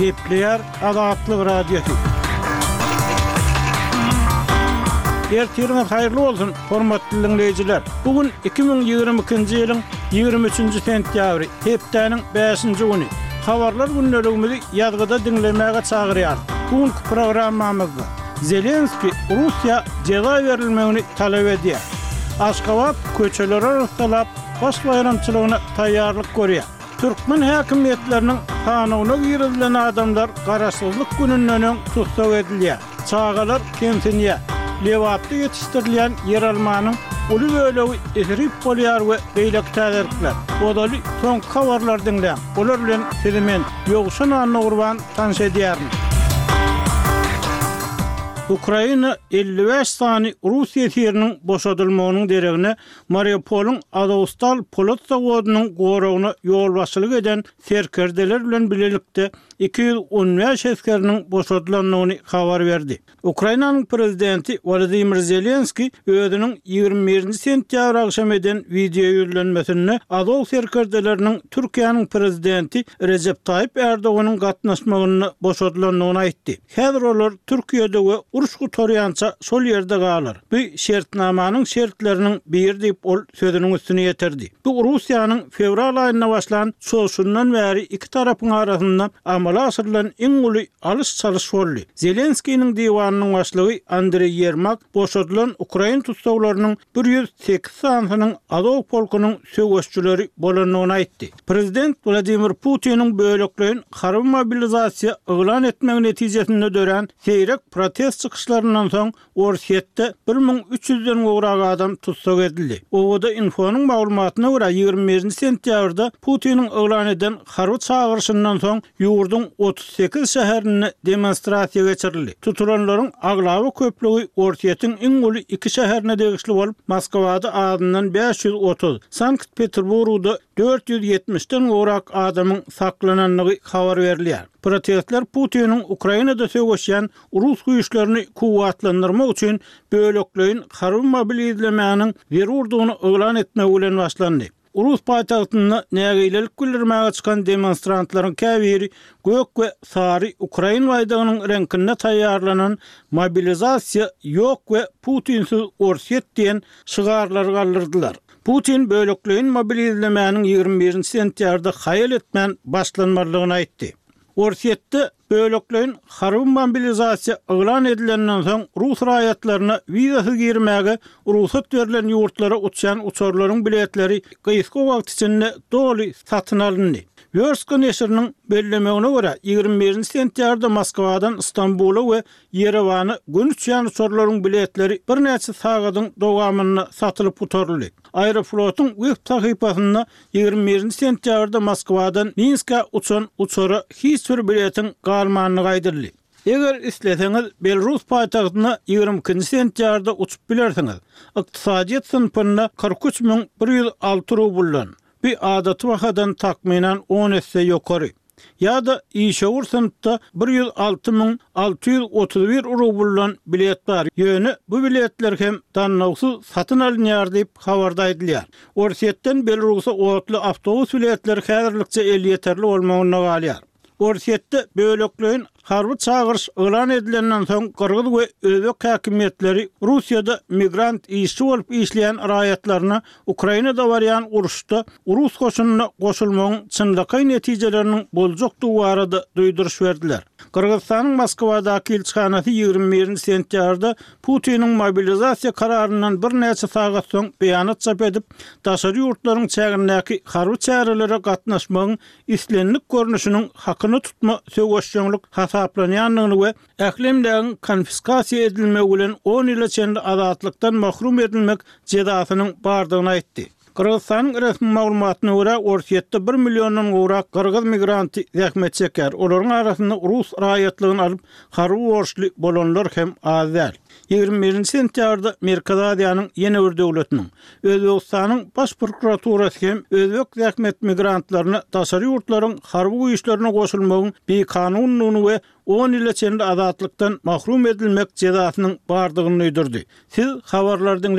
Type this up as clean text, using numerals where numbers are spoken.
Kepler Azatlyk Radiosu. Ertiriniz hayırlı olsun, hormatly dinleyijiler. Bugün 2022-nji ýylyň 23-nji sentýabry, hepdeniň 5-nji güni. Habarlar günlerimizi ýazgyda dinlemäge çagyrýar. Bugünkü programmamyzda Zelenski Russiýa jeza berilmegini talap edýär. Aşgabat köçeler arasynda baş bayramçylygyna taýýarlyk görýär. Türkmen häkimetleriniň kanawyna girilen adamlar garaşsyzlyk gününden tutsak edilýär. Çağalar kemsinýär. Lewapda yetiştirilen yer almanyň uly bölegi esirip bolýar we beýlek täzirler. Odaly soňky habarlar dinleýän. Olar bilen sizimen ýoguşan anna gurban tanış edýärin. Ukraina 55 sany Russiýa şehriniň boşadylmagynyň deregine Mariupolyň Azovstal polat zawodynyň goragyna ýol başçylyk eden serkerdeler bilen bilelikde 215 eskeriniň boşadylanmagyny habar berdi. Ukrainanyň prezidenti Volodymyr Zelenski özüniň 21-nji sentýabr akşam eden video ýürlenmesinde Azov serkerdeleriniň Türkiýanyň prezidenti Recep Tayyip Erdoganyň gatnaşmagyny boşadylanmagyny aýtdy. Häzir olar Türkiýede uruş gutoryança şol ýerde galar. Bu şertnamanyň şertleriniň bir diýip ol sözüniň üstüne ýetirdi. Bu Russiýanyň fevral aýyna başlan şoşundan bäri iki tarapyň arasynda amala asyrylan iň uly alys-çalyş boldy. Zelenskiň diwanynyň başlygy Andrey Yermak boşadylan Ukrain tutsaglarynyň 108 sanynyň Azov polkunyň söwüşçüleri bolanyny aýtdy. Prezident Vladimir Putin'in böleklerin harby mobilizasiýa elan etmegi netijesinde dören seýrek protest çıkışlarından soň Orsiýetde 1300-den gowrak adam tutsak edildi. Owada Info'nun maglumatyna görä 21-nji sentýabrda Putiniň elan eden harby çağırşyndan soň ýurdun 38 şäherine demonstrasiýa geçirildi. Tutulanlaryň aglaby köplügi Orsiýetiň iň uly iki şäherine degişli bolup Moskwada adından 530, Sankt-Peterburgda 470-den gowrak adamyň saklananlygy habar berilýär. Protestler Putiniň Ukrainada söwüşýän Rus güýçlerini kuwatlandyrmak üçin böleklerin harby mobilizasiýanyň zerurdugyny elan etmek bilen başlandy. Rus paýtagtyna nägeýlelik bildirmäge çykan demonstrantlaryň käbiri gök we sary Ukrain baýragynyň renkine taýýarlanan mobilizasiýa ýok we Putinsiz Orsiýet diýen şygarlar galdyrdylar. Putin böleklerin mobilizasiýanyň 21-nji sentýabrda haýal etmän başlanmalygyny aýtdy. Orsiýetde böleklerin harby mobilizasiýa elan edilenden soň Rus raýatlaryna wizasyz girmäge ruhsat berilen ýurtlara uçan uçurlaryň biletleri gysga wagt içinde doly satyn alındy. Verska neşriniň bellemegine görä 21-nji sentýarda Moskwadan Istanbula we Yerewany gün uçan uçurlaryň biletleri bir näçe sagatyň dowamyna satylyp utaryldy. Aeroflotun web sahypasynda 21-nji sentýarda Moskwadan Minska uçan uçura hiç bir biletin galmanyny gaýdyrdy. Eger isleseňiz Belarus paýtagtyna 22-nji sentýarda uçup bilersiňiz. Ykdysadyýat synpyna 43.106 rubl. Bir adaty wakadan takminan 10 esse ýokary. Ýa-da işewur synpda 106.631 rubl bilet bar. Ýöne bu biletler hem danlawsyz satyn alınýar diýip habarda aýdylýar. Orsiýetden Belarus'a otly awtobus biletleri häzirlikçe el ýeterli bolmagyna galýar. Orsiýetde böleklerin harby çağırış elan edilenden soň Kyrgyz we Özbek häkimetleri Russiýada migrant işçi bolup işleýän raýatlaryna Ukrainada barýan uruşda Rus goşunyna goşulmagyň çynlyky netijeleriniň boljakdygy barada duýduruş berdiler. Kyrgyzstanyň Moskwadaky elçixanasy 21-nji sentýarda Putiniň mobilizasiýa kararynyň bir näçe sagat soň beýanat çap edip, daşary ýurtlaryň çägindäki harby çärelere gatnaşmagyň islenlik görnüşiniň hakyny tutma söwüşçilik hasaplanýanlygyny we ählemdägiň konfiskasiýa edilmegi bilen 10 ýyla çenli azatlykdan mahrum edilmek jezasynyň bardygyny aýtdy. Kırgızstanyň resmi maglumatyna görä Orsiýetde 1 milyondan gowrak kyrgyz migranty zähmet çeker. Olaryň arasynda Rus raýatlygyny alyp harby borçly bolanlar hem az däl. 21-nji sentýarda Merkez Aziýanyň ýene bir döwletiniň Özbekistanyň baş prokuraturasy hem Özbek zähmet migrantlaryna daşary ýurtlaryň harby güýçlerine goşulmagyň bekanunlygyny we 10 ýyla çenli azatlykdan mahrum edilmek jezasynyň bardygyny öýdürdi. Siz habarlardan